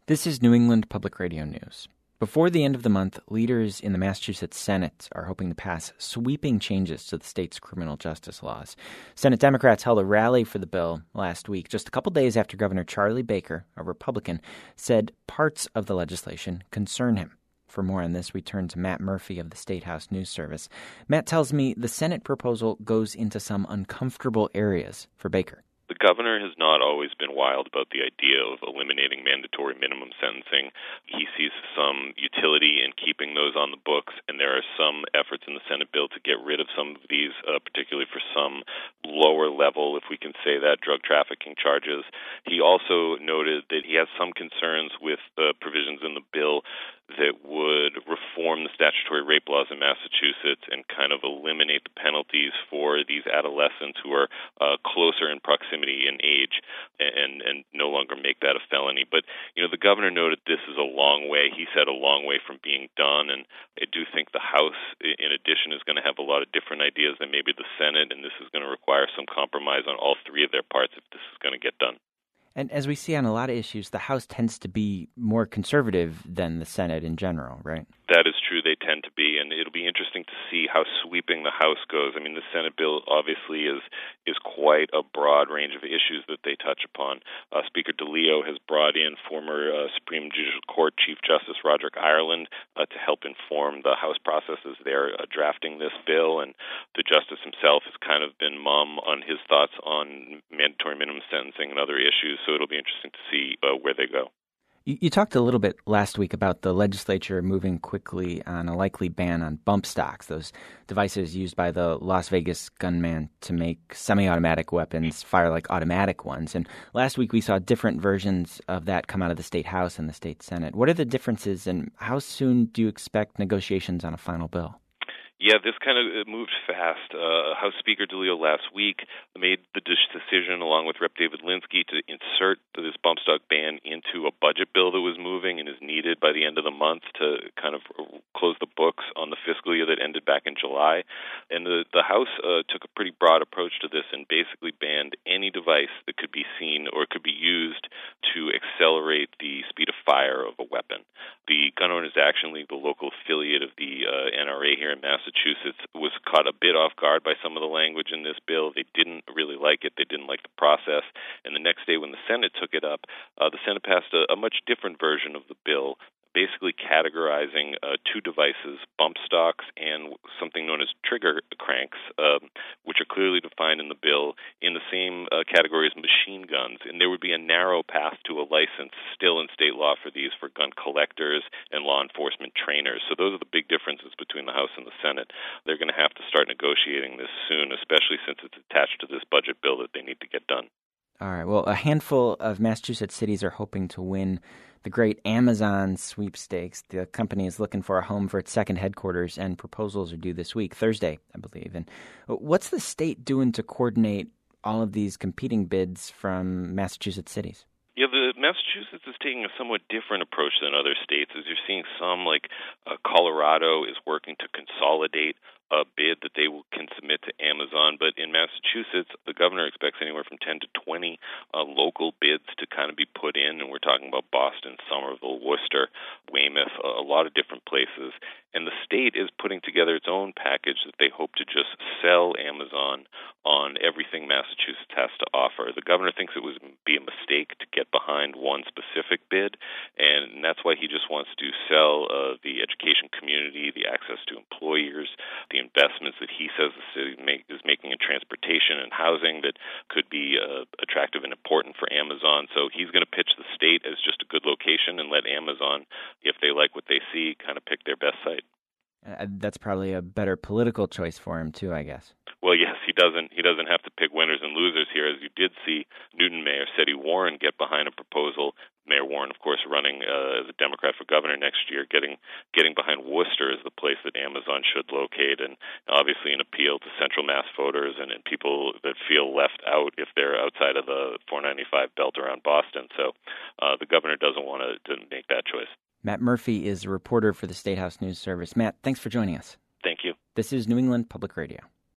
This is New England Public Radio News. Before the end of the month, leaders in the Massachusetts Senate are hoping to pass sweeping changes to the state's criminal justice laws. Senate Democrats held a rally for the bill last week, just a couple days after Governor Charlie Baker, a Republican, said parts of the legislation concern him. For more on this, we turn to Matt Murphy of the State House News Service. Matt tells me the Senate proposal goes into some uncomfortable areas for Baker. The governor has not always been wild about the idea of eliminating mandatory minimum sentencing. He sees some utility in keeping those on the books, and there are some efforts in the Senate bill to get rid of some of these, particularly for some lower level, if we can say that, drug trafficking charges. He also noted that he has some concerns with the provisions in the bill that would reform the statutory rape laws in Massachusetts and kind of eliminate the penalties for these adolescents who are closer in proximity in age and no longer make that a felony. But, the governor noted this is a long way. He said a long way from being done, and I do think the House, in addition, is going to have a lot of different ideas than maybe the Senate, and this is going to require some compromise on all three of their parts if this is going to get done. And as we see on a lot of issues, the House tends to be more conservative than the Senate in general, right? That is true. They tend to be, and it'll be interesting to see how sweeping the House goes. I mean, the Senate bill obviously is quite a broad range of issues that they touch upon. Speaker DeLeo has brought in former Supreme Judicial Court Chief Justice Roderick Ireland to help inform the House process as they're drafting this bill, and the justice himself has kind of been mum on his thoughts on mandatory minimum sentencing and other issues, so it'll be interesting to see where they go. You talked a little bit last week about the legislature moving quickly on a likely ban on bump stocks, those devices used by the Las Vegas gunman to make semi-automatic weapons fire like automatic ones. And last week we saw different versions of that come out of the State House and the State Senate. What are the differences, and how soon do you expect negotiations on a final bill? Yeah, this kind of moved fast. House Speaker DeLeo last week made the decision, along with Rep. David Linsky, to insert this bump stock ban into a budget bill that was moving and is needed by the end of the month to kind of close the books on the fiscal year that ended back in July. And the House took a pretty broad approach to this and basically banned any device that could be seen or could be used to accelerate the speed of fire of a weapon. The Gun Owners Action League, the local affiliate of the NRA here in Massachusetts, was caught a bit off guard by some of the language in this bill. They didn't really like it. They didn't like the process. And the next day when the Senate took it up, the Senate passed a much different version of the bill, basically categorizing two devices, bump stocks and something known as trigger cranks, which are clearly defined in the bill in the same category as machine guns. And there would be a narrow path to a license still in state law for these for gun collectors and law enforcement trainers. So those are the big differences between the House and the Senate. They're going to have to start negotiating this soon, especially since it's attached to this budget bill that they need to get done. All right. Well, a handful of Massachusetts cities are hoping to win the great Amazon sweepstakes. The company is looking for a home for its second headquarters, and proposals are due this week, Thursday, I believe. And what's the state doing to coordinate all of these competing bids from Massachusetts cities? Yeah, Massachusetts is taking a somewhat different approach than other states, as you're seeing some, like Colorado, is working to consolidate a bid that they can submit to Amazon. But in Massachusetts, the governor expects anywhere from 10 to 20 local bids to kind of be put in, and we're talking about Boston, Somerville, Worcester, Weymouth, a lot of different places. And the state is putting together its own package that they hope to just sell Amazon on everything Massachusetts has to offer. The governor thinks it would be a mistake to get behind one specific bid, and that's why he just wants to sell the education community, the access to employers, the investments that he says the city is making in transportation and housing that could be attractive and important for Amazon. So he's going to pitch the state as just a good location and let Amazon, if they like what they see, kind of pick their best site. That's probably a better political choice for him too, I guess. Well, yes, he doesn't have to pick winners and losers here, as you did see Newton Mayor Seti Warren get behind a proposal. Mayor Warren, of course, running as a Democrat for governor next year, getting behind Worcester as the place that Amazon should locate, and obviously an appeal to Central Mass voters and people that feel left out if they're outside of the 495 belt around Boston. So the governor doesn't want to make that choice. Matt Murphy is a reporter for the State House News Service. Matt, thanks for joining us. Thank you. This is New England Public Radio.